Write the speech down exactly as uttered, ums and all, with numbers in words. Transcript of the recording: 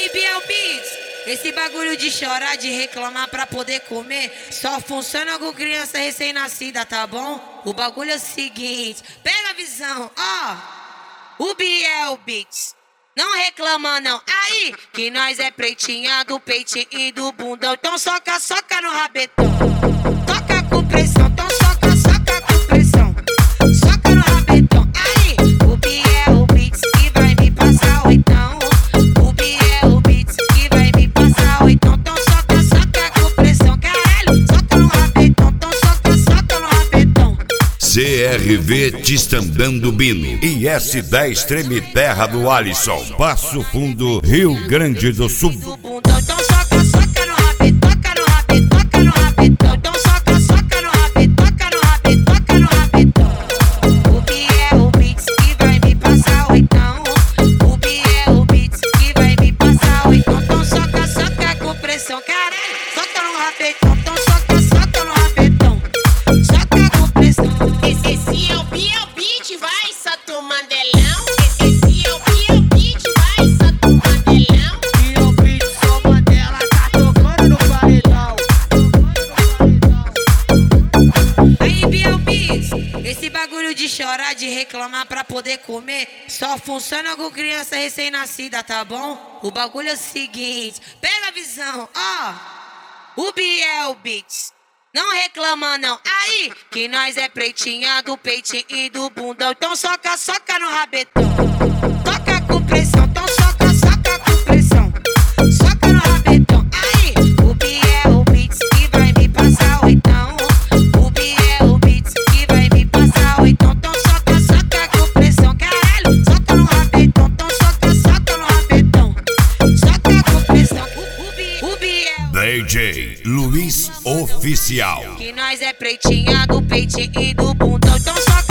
Aí, Biel Beats, esse bagulho de chorar, de reclamar pra poder comer, só funciona com criança recém-nascida, tá bom? O bagulho é o seguinte, pega a visão, ó. O Biel Beats, não reclama não. Aí, que nós é pretinha do peitinho e do bundão. Então soca, soca no rabetão. Toca com pressão, então soca, soca com pressão. Soca no rabetão. Aí, o Biel Beats que vai me passar oitão. O Biel Beats que vai me passar oitão. Então soca, soca com pressão. Caralho, soca no rabetão. Então soca, soca no rabetão. C R V Tistandando Bino e S dez Treme Terra do Alisson, Passo Fundo, Rio Grande do Sul. Então soca, soca no rabetão, toca no rabetão, toca no rabetão. Então soca, soca no rabetão, toca no rabetão, toca no rabetão. O Biel Beats que vai me passar oitão. O Biel Beats que vai me passar oitão. Então soca, soca com pressão, caralho. Soca no rabetão, então soca, soca no rabetão. Soca com pressão. Esse é o Biel Beats, vai, Sato Mandelão. Esse é o Biel Beats, vai, Sato Mandelão. Biel Beats, sou Mandela, tá tocando no paredão. Aí, Biel Beats, esse bagulho de chorar, de reclamar pra poder comer, só funciona com criança recém-nascida, tá bom? O bagulho é o seguinte, pega a visão, ó. O Biel Beats, não reclama não. Aí, que nós é pretinha do peitinho e do bundão. Então soca, soca no rabetão. Toca com pressão, então soca, soca com pressão. Soca no rabetão. Aí, o Biel Beats que vai me passar oitão. O Biel Beats que vai me passar oitão. Então soca, soca com pressão. Caralho, soca no rabetão. Então soca, soca no rabetão. Soca com pressão. O, o, Bi- o Biel D J Luiz Oficial. que nós é pretinha do peitinho e do bundão. Então soca.